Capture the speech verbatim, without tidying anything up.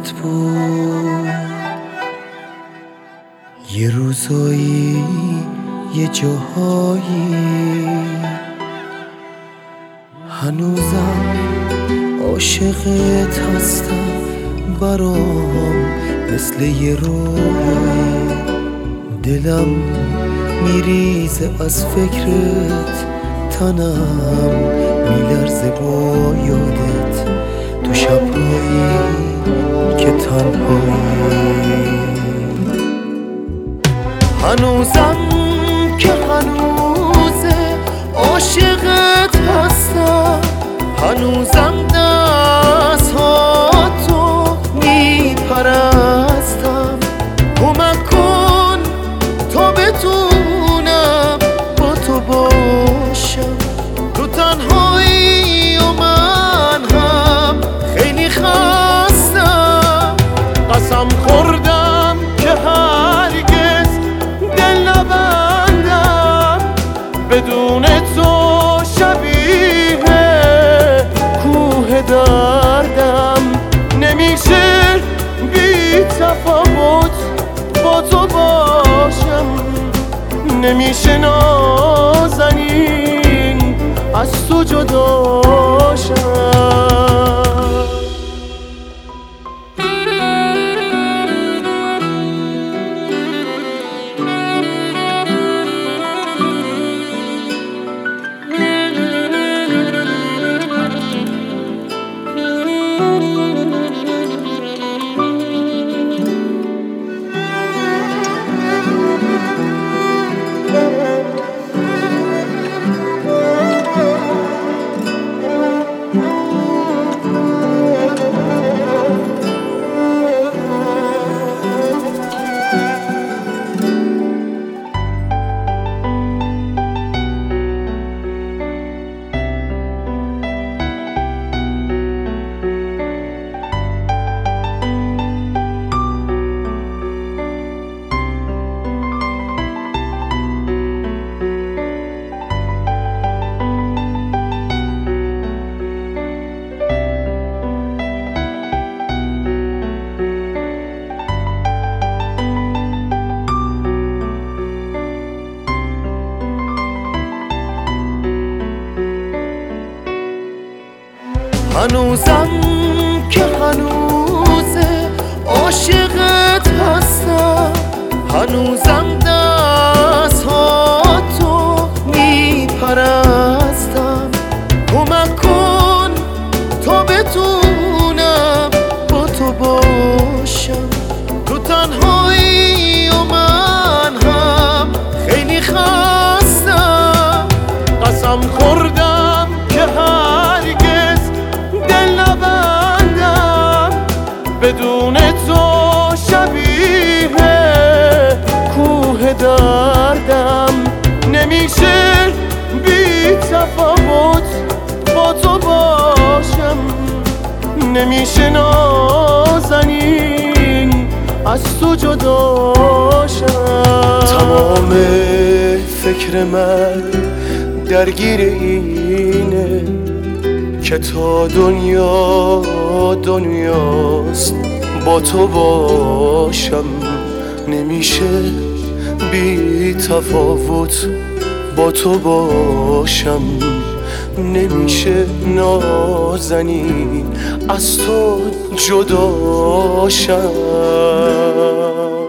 یادت بود یه روزایی یه جاهایی هنوزم عاشقت هستم برام مثل یه رویایی دلم میریزه از فکرت تنم میلرزه با یادت تو شبهایی که تنهایی هنوزم که هنوزه عاشقت هستم هنوزم دست ها تو میپرستم کمک کن تا بتونم با تو باشم تو تنهایی و من هم خیلی خستم قسم خوردم که هرگز دل نبندم بدون تو شبیه کوه دردم نمیشه بی تفاوت با تو باشم نمیشه نازنین از تو جداشم هنوزم که هنوزه عاشقت هستم هنوزم دست ها تو میپرستم کمک کن تا بتونم با تو باشم تو تنهایی و من هم خیلی خستم قسم خوردم که هرگز دل نبندم بدون تو شبیه کوه دردم نمیشه بی تفاوت با تو باشم نمیشه نازنین از تو جداشم تمام فکر من درگیر اینه که تا دنیا دنیاست با تو باشم نمیشه بی تفاوت با تو باشم نمیشه نازنین از تو جداشم